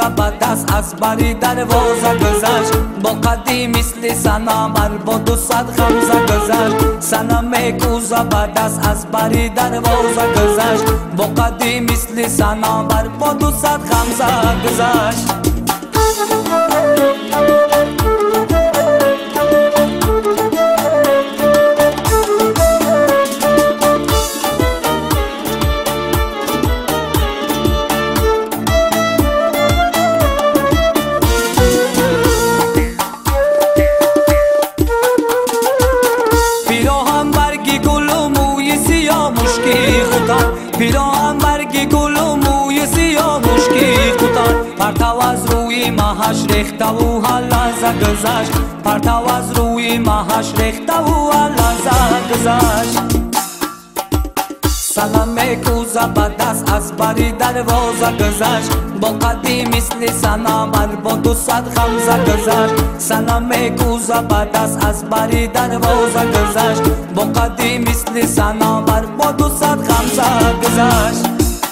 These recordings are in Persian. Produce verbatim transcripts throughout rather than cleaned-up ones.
زبردست از بری دروازه گذشت، با قدی مثل صنمر با دو صد خمزه گذشت. صنم کو زبردست از بری دروازه گذشت، با قدی مثل صنمر با دو صد خمزه گذشت. پیراهن برگ گل و موی سیاه مشکی کوتاه، پرتو از روی ماهش ریخته و هر لحظه گذشت، پرتو از روی ماهش ریخته و هر لحظه گذشت. صنم کو زبردست از بری دروازه گذشت، با قدی مثل صنمر با دو صد خمزه گذشت. صنم کو زبردست از بری دروازه گذشت، با قدی مثل صنمر با دو صد خمزه گذشت.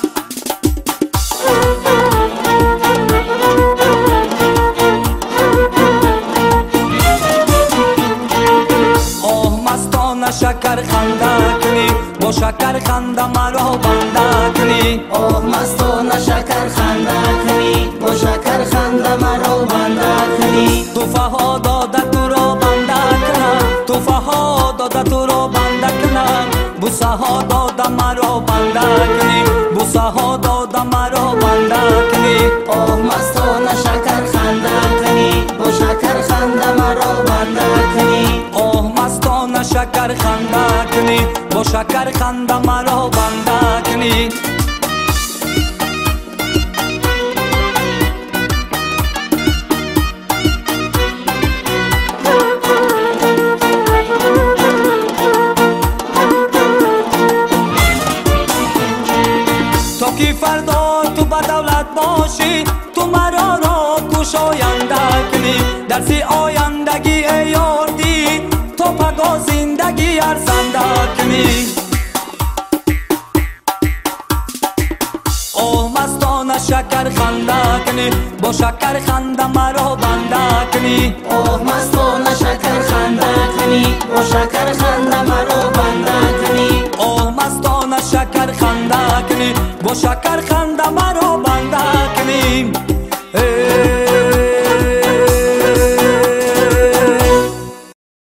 آه مستانه شکر خنده کنی، با شکر خنده مرا بنده کنی. آه مستانه شکر خنده کنی، با شکر خنده مرا بنده کنی. توفه ها داده تو را بنده کنم، توفه ها داده تو را بنده کنم. بوسه ها داده مرا بنده کنی، بوسه ها داده مرا بنده کنی. آه مستانه شکر خنده کنی، با شکر خنده مرا بنده کنی. آه مستانه شکر خنده کنی، با شکر خنده مرا بنده کنی. تا که فردا تو به دولت باشی، تو مرا را گشاینده کنی. درسی آیندگی ای یاردی، تو پگاه زندگی ارزنده کنی. آه مستانه شکر خنده کنی، با شکر خنده مرا بنده کنی. آه مستانه شکر خنده کنی، با شکر خنده مرا بنده کنی. آه مستانه شکر خنده کنی، با شکر خنده مرا بنده